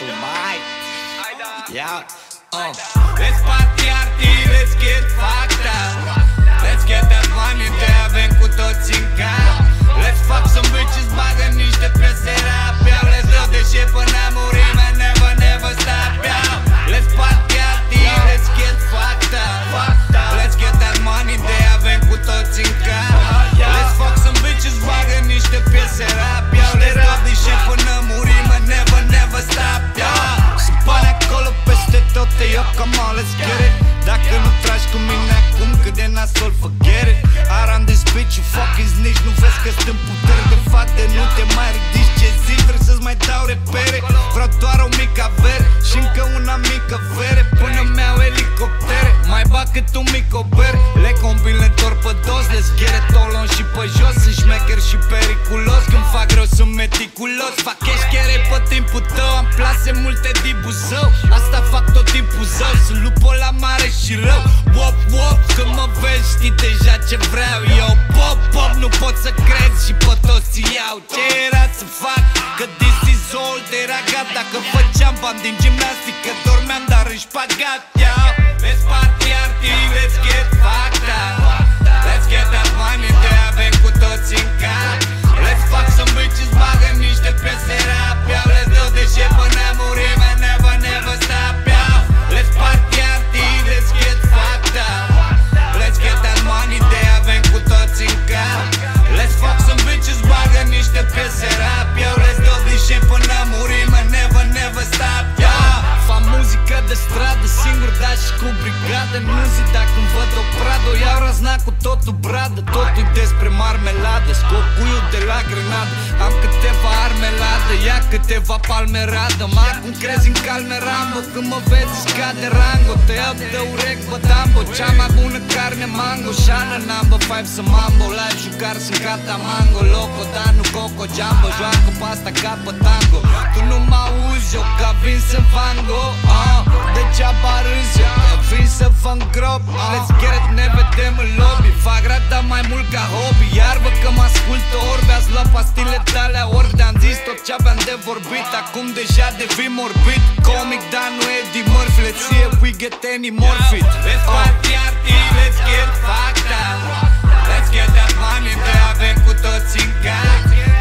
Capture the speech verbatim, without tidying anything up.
tu mai. Yeah. Uh. Let's party arty, let's get fucked up. Let's get that money, te avem cu toți în cap. Let's fuck some bitches, bagă niște piese rap. Let's dă de shit până a muri, man, never, never stop, yeah. Let's party arty, let's get fucked up. Let's get that money, te avem cu toți în cap. Let's fuck some bitches, bagă niște piese rap. Let's dă de shit până a muri, man, never, never stop, yeah. Sunt bani acolo peste tot, eu come on, let's get it. Dacă nu tragi cu mine acum, cât de nasol, forget it. Aram this bitch, you fucking snitch. Nu vezi că sunt putere de fate, nu te mai ridici. Ce zi, vrei să-ți mai dau repere? Vreau doar o mică avere și încă una mică vere. Până mi-au elicoptere, mai bag cât un mic bere. Le combin, le întorc pe dos, let's get it. Tolon și pe jos, sunt șmecher și periculos. Când fac rău sunt meticulos, fac eșchere pe timpul tău. Am plase multe din Buzău, asta fac tot timpul zău. Sunt lupul la mare și rău. Wop, wop, când mă vezi știi deja ce vreau. Eu pop, pop, nu pot să cred și pe toți iau. Ce era să fac? Că this is old, era gata. Că făceam bani din gimnastică, dormeam dar în șpagat, yeah. Let's party arty, let's get fucked up. Let's get that money, te avem cu toți în cap. Let's fuck some bitches, bagă niște piese rap, yeah. Let's do this shit până a muri, man, never, never stop, yeah. Let's party arty, let's get fucked up. Let's get that money, te avem cu toți în cap. Let's fuck some bitches, bagă niște piese rap, yeah. Let's do this shit până a muri, man, never, never stop, yeah. Fac muzică de stradă, singur, dar și cu brigadă. Nu zi dacă îmi văd o pradă, o iau razna cu totul bradă. Totul despre marmeladă, scot puiul de la grenadă. Am câteva armelade, ia câteva palmeradă. Mă acum crezi în calme Rambo, când mă vezi scade rango. Te iau de urechi pe Dambo, cea mai bună carne mango. Shana number five să mambo, live jucar sunt cata mango. Loco, dar nu coco jumbo, joacă pasta ca pe tango. Tu nu mă auzi, eu ca Vincent Van Gogh, uh, degeaba râzi, eu vin să vă îngrop. Let's get it, ne vedem în lobby. Fac rata mai mult ca hobby. Iar vă că mă ascultă orbi, ați luat pastile tale ori de-am zis tot ce aveam de vorbit. Acum deja devin morbid. Comic, dar nu Eddie Murphy. Let's see if we get any more fit. Let's party arty, let's get fucked up. Let's get that money, te avem cu toți în cap.